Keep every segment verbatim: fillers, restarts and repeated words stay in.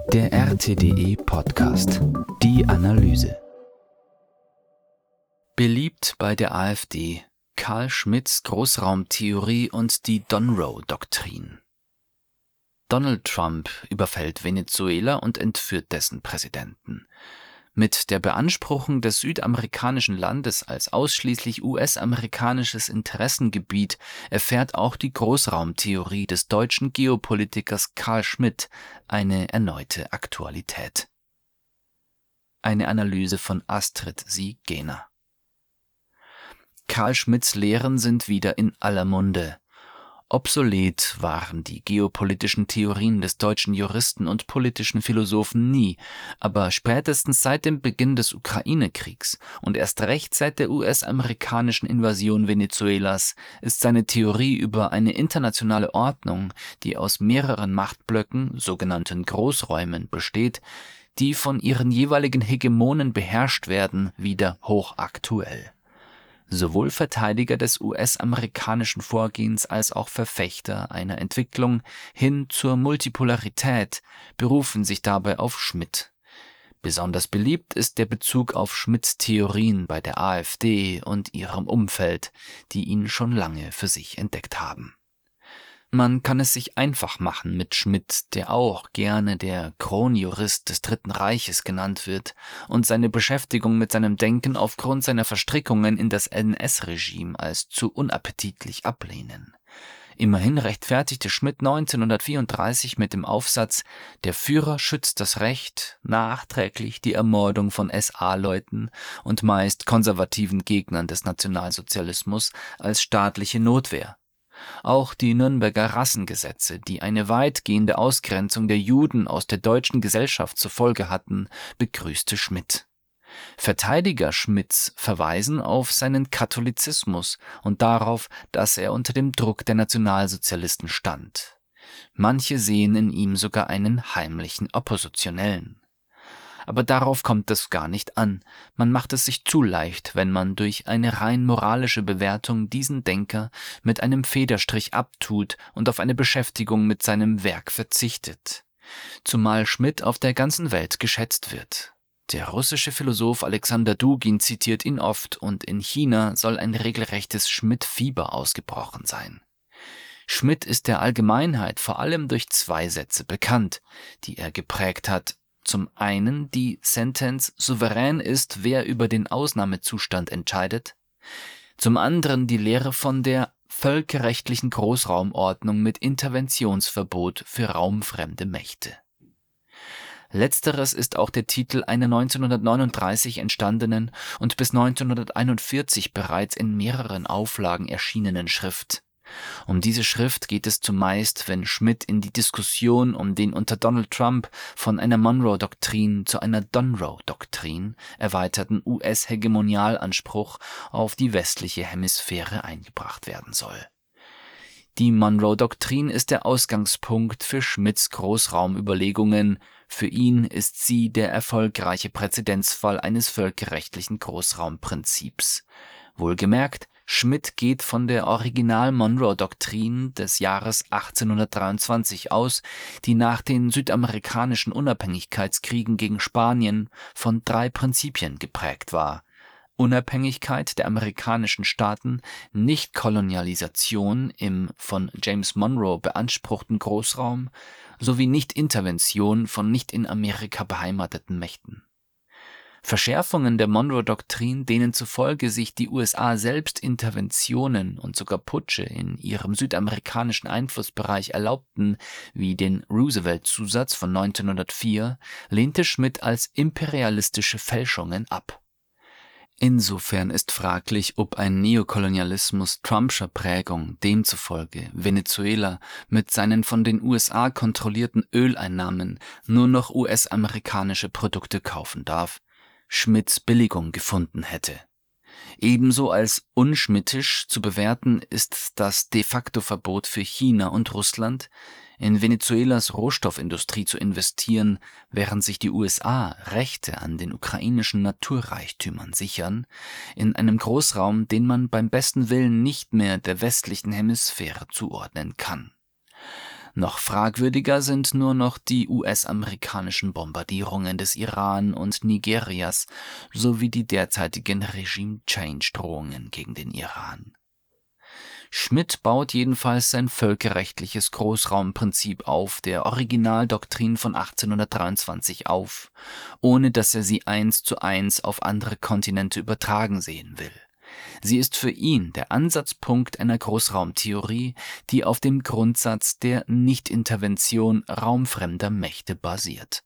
Der R T D E-Podcast. Die Analyse. Beliebt bei der AfD Carl Schmitts Großraumtheorie und die Donroe-Doktrin. Donald Trump überfällt Venezuela und entführt dessen Präsidenten. Mit der Beanspruchung des südamerikanischen Landes als ausschließlich U S-amerikanisches Interessengebiet erfährt auch die Großraumtheorie des deutschen Geopolitikers Carl Schmitt eine erneute Aktualität. Eine Analyse von Astrid Sieg-Gehner. Carl Schmitts Lehren sind wieder in aller Munde. Obsolet waren die geopolitischen Theorien des deutschen Juristen und politischen Philosophen nie, aber spätestens seit dem Beginn des Ukraine-Kriegs und erst recht seit der U S-amerikanischen Invasion Venezuelas ist seine Theorie über eine internationale Ordnung, die aus mehreren Machtblöcken, sogenannten Großräumen, besteht, die von ihren jeweiligen Hegemonen beherrscht werden, wieder hochaktuell. Sowohl Verteidiger des U S-amerikanischen Vorgehens als auch Verfechter einer Entwicklung hin zur Multipolarität berufen sich dabei auf Schmitt. Besonders beliebt ist der Bezug auf Schmitts Theorien bei der AfD und ihrem Umfeld, die ihn schon lange für sich entdeckt haben. Man kann es sich einfach machen mit Schmitt, der auch gerne der Kronjurist des Dritten Reiches genannt wird und seine Beschäftigung mit seinem Denken aufgrund seiner Verstrickungen in das N S-Regime als zu unappetitlich ablehnen. Immerhin rechtfertigte Schmitt neunzehnhundertvierunddreißig mit dem Aufsatz »Der Führer schützt das Recht« nachträglich die Ermordung von S A-Leuten und meist konservativen Gegnern des Nationalsozialismus als staatliche Notwehr. Auch die Nürnberger Rassengesetze, die eine weitgehende Ausgrenzung der Juden aus der deutschen Gesellschaft zur Folge hatten, begrüßte Schmitt. Verteidiger Schmitts verweisen auf seinen Katholizismus und darauf, dass er unter dem Druck der Nationalsozialisten stand. Manche sehen in ihm sogar einen heimlichen Oppositionellen. Aber darauf kommt es gar nicht an. Man macht es sich zu leicht, wenn man durch eine rein moralische Bewertung diesen Denker mit einem Federstrich abtut und auf eine Beschäftigung mit seinem Werk verzichtet. Zumal Schmitt auf der ganzen Welt geschätzt wird. Der russische Philosoph Alexander Dugin zitiert ihn oft und in China soll ein regelrechtes Schmitt-Fieber ausgebrochen sein. Schmitt ist der Allgemeinheit vor allem durch zwei Sätze bekannt, die er geprägt hat. Zum einen die Sentenz »Souverän ist, wer über den Ausnahmezustand entscheidet«, zum anderen die Lehre von der völkerrechtlichen Großraumordnung mit Interventionsverbot für raumfremde Mächte. Letzteres ist auch der Titel einer neunzehnhundertneununddreißig entstandenen und bis neunzehnhunderteinundvierzig bereits in mehreren Auflagen erschienenen Schrift. Um diese Schrift geht es zumeist, wenn Schmitt in die Diskussion um den unter Donald Trump von einer Monroe-Doktrin zu einer Donroe-Doktrin erweiterten U S-Hegemonialanspruch auf die westliche Hemisphäre eingebracht werden soll. Die Monroe-Doktrin ist der Ausgangspunkt für Schmitts Großraumüberlegungen. Für ihn ist sie der erfolgreiche Präzedenzfall eines völkerrechtlichen Großraumprinzips. Wohlgemerkt, Schmitt geht von der Original-Monroe-Doktrin des Jahres achtzehnhundertdreiundzwanzig aus, die nach den südamerikanischen Unabhängigkeitskriegen gegen Spanien von drei Prinzipien geprägt war: Unabhängigkeit der amerikanischen Staaten, Nichtkolonialisation im von James Monroe beanspruchten Großraum sowie Nichtintervention von nicht in Amerika beheimateten Mächten. Verschärfungen der Monroe-Doktrin, denen zufolge sich die U S A selbst Interventionen und sogar Putsche in ihrem südamerikanischen Einflussbereich erlaubten, wie den Roosevelt-Zusatz von neunzehnhundertvier, lehnte Schmitt als imperialistische Fälschungen ab. Insofern ist fraglich, ob ein Neokolonialismus Trumpscher Prägung demzufolge Venezuela mit seinen von den U S A kontrollierten Öleinnahmen nur noch U S-amerikanische Produkte kaufen darf, Schmitts Billigung gefunden hätte. Ebenso als unschmittisch zu bewerten ist das De-facto-Verbot für China und Russland, in Venezuelas Rohstoffindustrie zu investieren, während sich die U S A Rechte an den ukrainischen Naturreichtümern sichern, in einem Großraum, den man beim besten Willen nicht mehr der westlichen Hemisphäre zuordnen kann. Noch fragwürdiger sind nur noch die U S-amerikanischen Bombardierungen des Iran und Nigerias sowie die derzeitigen Regime-Change-Drohungen gegen den Iran. Schmidt baut jedenfalls sein völkerrechtliches Großraumprinzip auf der Originaldoktrin von achtzehnhundertdreiundzwanzig auf, ohne dass er sie eins zu eins auf andere Kontinente übertragen sehen will. Sie ist für ihn der Ansatzpunkt einer Großraumtheorie, die auf dem Grundsatz der Nichtintervention raumfremder Mächte basiert.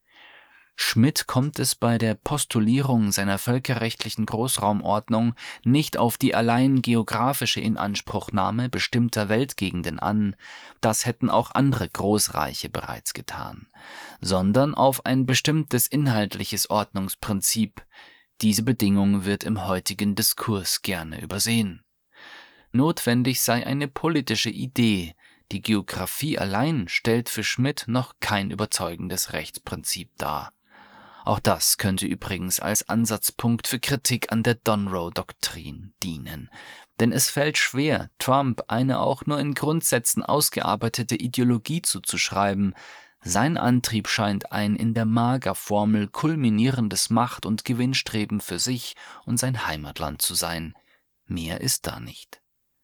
Schmidt kommt es bei der Postulierung seiner völkerrechtlichen Großraumordnung nicht auf die allein geografische Inanspruchnahme bestimmter Weltgegenden an, das hätten auch andere Großreiche bereits getan, sondern auf ein bestimmtes inhaltliches Ordnungsprinzip. Diese Bedingung wird im heutigen Diskurs gerne übersehen. Notwendig sei eine politische Idee, die Geographie allein stellt für Schmidt noch kein überzeugendes Rechtsprinzip dar. Auch das könnte übrigens als Ansatzpunkt für Kritik an der Donroe-Doktrin dienen, denn es fällt schwer, Trump eine auch nur in Grundsätzen ausgearbeitete Ideologie zuzuschreiben. Sein Antrieb scheint ein in der MAGA-Formel kulminierendes Macht- und Gewinnstreben für sich und sein Heimatland zu sein. Mehr ist da nicht.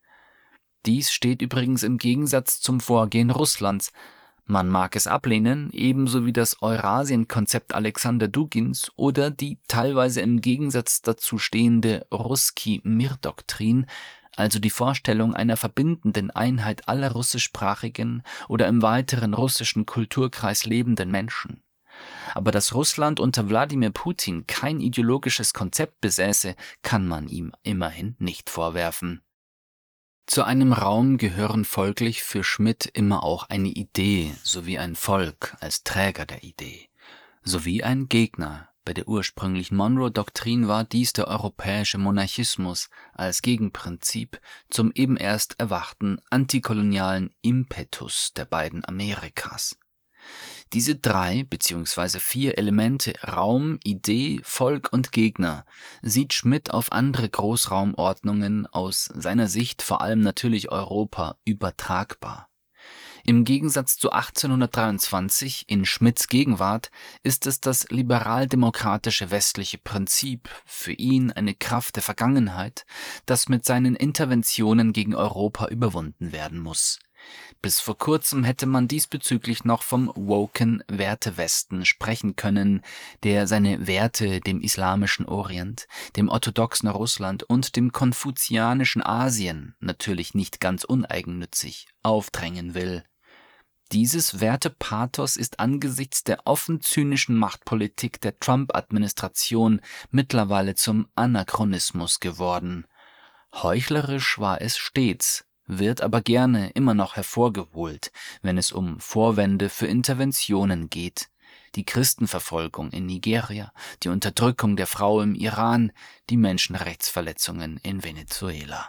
Dies steht übrigens im Gegensatz zum Vorgehen Russlands. Man mag es ablehnen, ebenso wie das Eurasien-Konzept Alexander Dugins oder die teilweise im Gegensatz dazu stehende Russki-Mir-Doktrin, also die Vorstellung einer verbindenden Einheit aller russischsprachigen oder im weiteren russischen Kulturkreis lebenden Menschen. Aber dass Russland unter Wladimir Putin kein ideologisches Konzept besäße, kann man ihm immerhin nicht vorwerfen. Zu einem Raum gehören folglich für Schmidt immer auch eine Idee sowie ein Volk als Träger der Idee, sowie ein Gegner. Bei der ursprünglichen Monroe-Doktrin war dies der europäische Monarchismus als Gegenprinzip zum eben erst erwachten antikolonialen Impetus der beiden Amerikas. Diese drei bzw. vier Elemente Raum, Idee, Volk und Gegner sieht Schmidt auf andere Großraumordnungen aus seiner Sicht vor allem natürlich Europa übertragbar. Im Gegensatz zu achtzehnhundertdreiundzwanzig in Schmidts Gegenwart ist es das liberal-demokratische westliche Prinzip, für ihn eine Kraft der Vergangenheit, das mit seinen Interventionen gegen Europa überwunden werden muss. Bis vor kurzem hätte man diesbezüglich noch vom woken Wertewesten sprechen können, der seine Werte dem islamischen Orient, dem orthodoxen Russland und dem konfuzianischen Asien, natürlich nicht ganz uneigennützig, aufdrängen will. Dieses Wertepathos ist angesichts der offen zynischen Machtpolitik der Trump-Administration mittlerweile zum Anachronismus geworden. Heuchlerisch war es stets, wird aber gerne immer noch hervorgeholt, wenn es um Vorwände für Interventionen geht. Die Christenverfolgung in Nigeria, die Unterdrückung der Frau im Iran, die Menschenrechtsverletzungen in Venezuela.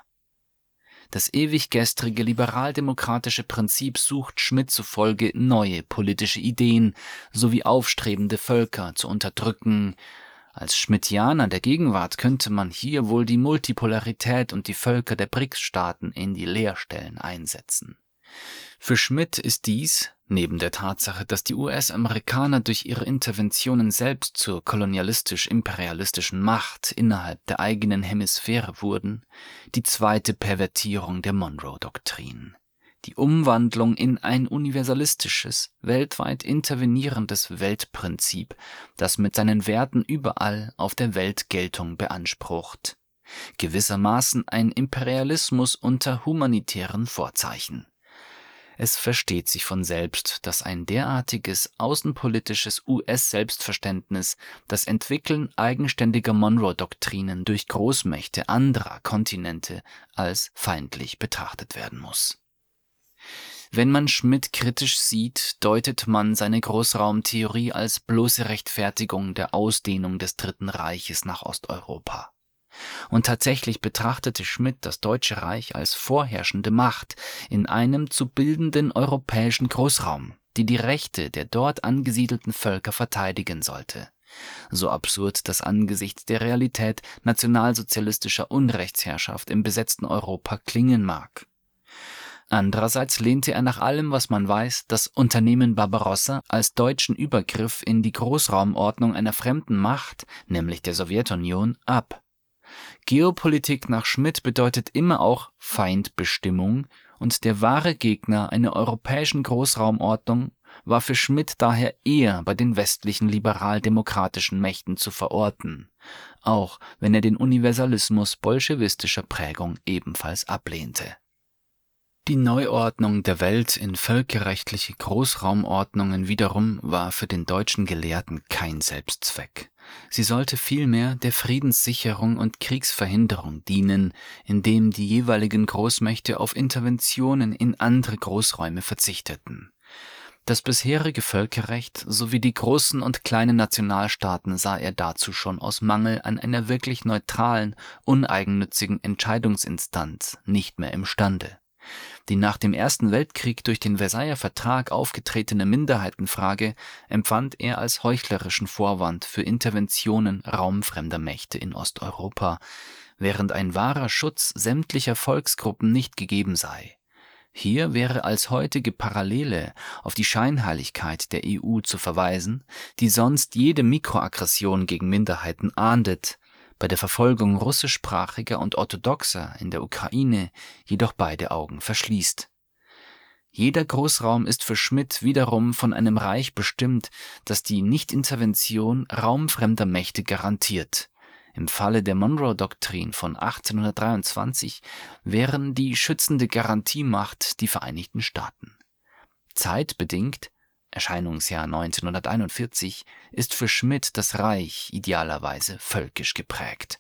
Das ewig gestrige liberal-demokratische Prinzip sucht Schmidt zufolge neue politische Ideen sowie aufstrebende Völker zu unterdrücken. Als Schmidtianer der Gegenwart könnte man hier wohl die Multipolarität und die Völker der B R I C S-Staaten in die Leerstellen einsetzen. Für Schmidt ist dies, neben der Tatsache, dass die U S-Amerikaner durch ihre Interventionen selbst zur kolonialistisch-imperialistischen Macht innerhalb der eigenen Hemisphäre wurden, die zweite Pervertierung der Monroe-Doktrin. Die Umwandlung in ein universalistisches, weltweit intervenierendes Weltprinzip, das mit seinen Werten überall auf der Welt Geltung beansprucht. Gewissermaßen ein Imperialismus unter humanitären Vorzeichen. Es versteht sich von selbst, dass ein derartiges außenpolitisches U S-Selbstverständnis das Entwickeln eigenständiger Monroe-Doktrinen durch Großmächte anderer Kontinente als feindlich betrachtet werden muss. Wenn man Schmidt kritisch sieht, deutet man seine Großraumtheorie als bloße Rechtfertigung der Ausdehnung des Dritten Reiches nach Osteuropa. Und tatsächlich betrachtete Schmidt das Deutsche Reich als vorherrschende Macht in einem zu bildenden europäischen Großraum, die die Rechte der dort angesiedelten Völker verteidigen sollte. So absurd das angesichts der Realität nationalsozialistischer Unrechtsherrschaft im besetzten Europa klingen mag. Andererseits lehnte er nach allem, was man weiß, das Unternehmen Barbarossa als deutschen Übergriff in die Großraumordnung einer fremden Macht, nämlich der Sowjetunion, ab. Geopolitik nach Schmidt bedeutet immer auch Feindbestimmung, und der wahre Gegner einer europäischen Großraumordnung war für Schmidt daher eher bei den westlichen liberal-demokratischen Mächten zu verorten, auch wenn er den Universalismus bolschewistischer Prägung ebenfalls ablehnte. Die Neuordnung der Welt in völkerrechtliche Großraumordnungen wiederum war für den deutschen Gelehrten kein Selbstzweck. Sie sollte vielmehr der Friedenssicherung und Kriegsverhinderung dienen, indem die jeweiligen Großmächte auf Interventionen in andere Großräume verzichteten. Das bisherige Völkerrecht sowie die großen und kleinen Nationalstaaten sah er dazu schon aus Mangel an einer wirklich neutralen, uneigennützigen Entscheidungsinstanz nicht mehr imstande. Die nach dem Ersten Weltkrieg durch den Versailler Vertrag aufgetretene Minderheitenfrage empfand er als heuchlerischen Vorwand für Interventionen raumfremder Mächte in Osteuropa, während ein wahrer Schutz sämtlicher Volksgruppen nicht gegeben sei. Hier wäre als heutige Parallele auf die Scheinheiligkeit der E U zu verweisen, die sonst jede Mikroaggression gegen Minderheiten ahndet, bei der Verfolgung russischsprachiger und Orthodoxer in der Ukraine jedoch beide Augen verschließt. Jeder Großraum ist für Schmidt wiederum von einem Reich bestimmt, das die Nichtintervention raumfremder Mächte garantiert. Im Falle der Monroe-Doktrin von achtzehnhundertdreiundzwanzig wären die schützende Garantiemacht die Vereinigten Staaten. Zeitbedingt, Erscheinungsjahr neunzehnhunderteinundvierzig, ist für Schmidt das Reich idealerweise völkisch geprägt.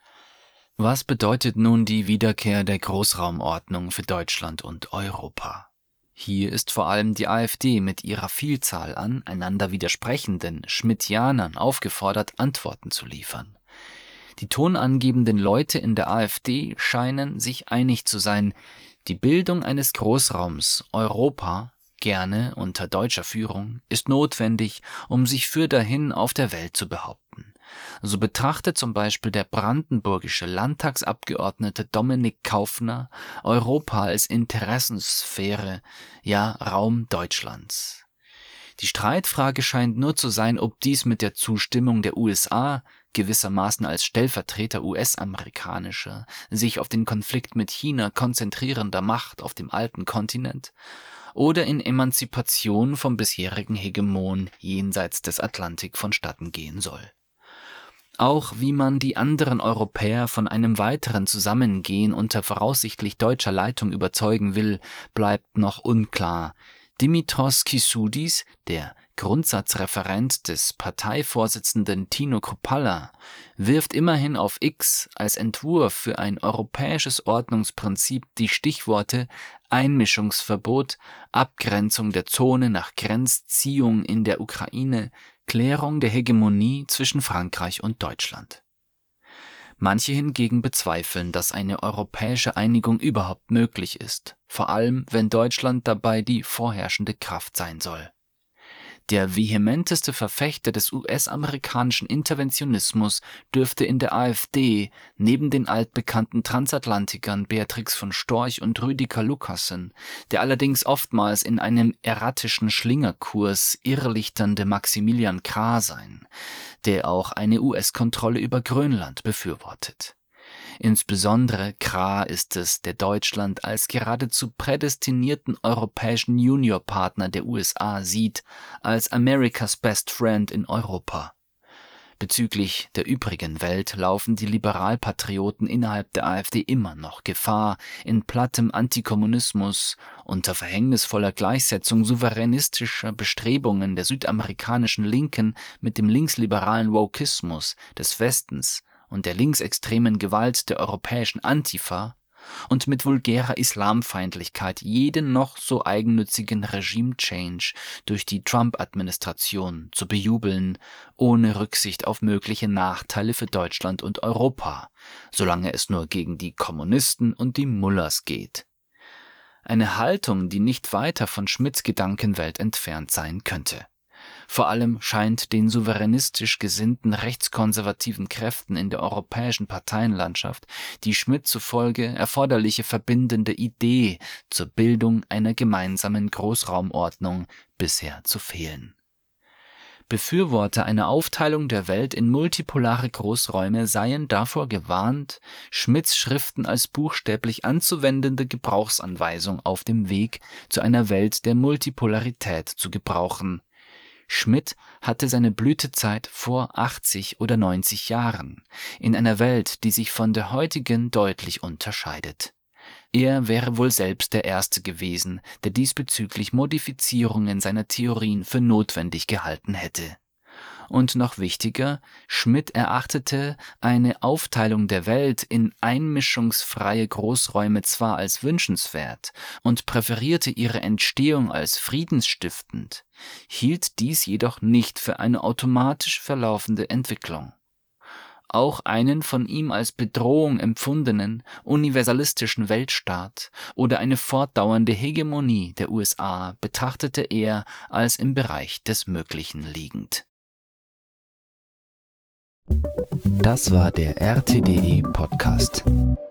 Was bedeutet nun die Wiederkehr der Großraumordnung für Deutschland und Europa? Hier ist vor allem die AfD mit ihrer Vielzahl an einander widersprechenden Schmidtianern aufgefordert, Antworten zu liefern. Die tonangebenden Leute in der AfD scheinen sich einig zu sein, die Bildung eines Großraums Europa, gerne unter deutscher Führung, ist notwendig, um sich für dahin auf der Welt zu behaupten. So betrachtet zum Beispiel der brandenburgische Landtagsabgeordnete Dominik Kaufner Europa als Interessenssphäre, ja Raum Deutschlands. Die Streitfrage scheint nur zu sein, ob dies mit der Zustimmung der U S A, gewissermaßen als Stellvertreter U S-amerikanischer, sich auf den Konflikt mit China konzentrierender Macht auf dem alten Kontinent, oder in Emanzipation vom bisherigen Hegemon jenseits des Atlantik vonstatten gehen soll. Auch wie man die anderen Europäer von einem weiteren Zusammengehen unter voraussichtlich deutscher Leitung überzeugen will, bleibt noch unklar. Dimitros Kissoudis, der Grundsatzreferent des Parteivorsitzenden Tino Kruppalla, wirft immerhin auf X als Entwurf für ein europäisches Ordnungsprinzip die Stichworte Einmischungsverbot, Abgrenzung der Zone nach Grenzziehung in der Ukraine, Klärung der Hegemonie zwischen Frankreich und Deutschland. Manche hingegen bezweifeln, dass eine europäische Einigung überhaupt möglich ist, vor allem wenn Deutschland dabei die vorherrschende Kraft sein soll. Der vehementeste Verfechter des U S-amerikanischen Interventionismus dürfte in der AfD neben den altbekannten Transatlantikern Beatrix von Storch und Rüdiger Lucassen, der allerdings oftmals in einem erratischen Schlingerkurs irrlichternde Maximilian Krah sein, der auch eine U S-Kontrolle über Grönland befürwortet. Insbesondere Krah ist es, der Deutschland als geradezu prädestinierten europäischen Juniorpartner der U S A sieht, als America's Best Friend in Europa. Bezüglich der übrigen Welt laufen die Liberalpatrioten innerhalb der AfD immer noch Gefahr, in plattem Antikommunismus unter verhängnisvoller Gleichsetzung souveränistischer Bestrebungen der südamerikanischen Linken mit dem linksliberalen Wokismus des Westens und der linksextremen Gewalt der europäischen Antifa und mit vulgärer Islamfeindlichkeit jeden noch so eigennützigen Regime-Change durch die Trump-Administration zu bejubeln, ohne Rücksicht auf mögliche Nachteile für Deutschland und Europa, solange es nur gegen die Kommunisten und die Mullahs geht. Eine Haltung, die nicht weiter von Schmidts Gedankenwelt entfernt sein könnte. Vor allem scheint den souveränistisch gesinnten rechtskonservativen Kräften in der europäischen Parteienlandschaft die Schmidt zufolge erforderliche verbindende Idee zur Bildung einer gemeinsamen Großraumordnung bisher zu fehlen. Befürworter einer Aufteilung der Welt in multipolare Großräume seien davor gewarnt, Schmidts Schriften als buchstäblich anzuwendende Gebrauchsanweisung auf dem Weg zu einer Welt der Multipolarität zu gebrauchen. Schmidt hatte seine Blütezeit vor achtzig oder neunzig Jahren, in einer Welt, die sich von der heutigen deutlich unterscheidet. Er wäre wohl selbst der Erste gewesen, der diesbezüglich Modifizierungen seiner Theorien für notwendig gehalten hätte. Und noch wichtiger, Schmidt erachtete eine Aufteilung der Welt in einmischungsfreie Großräume zwar als wünschenswert und präferierte ihre Entstehung als friedensstiftend, hielt dies jedoch nicht für eine automatisch verlaufende Entwicklung. Auch einen von ihm als Bedrohung empfundenen universalistischen Weltstaat oder eine fortdauernde Hegemonie der U S A betrachtete er als im Bereich des Möglichen liegend. Das war der R T D E Podcast.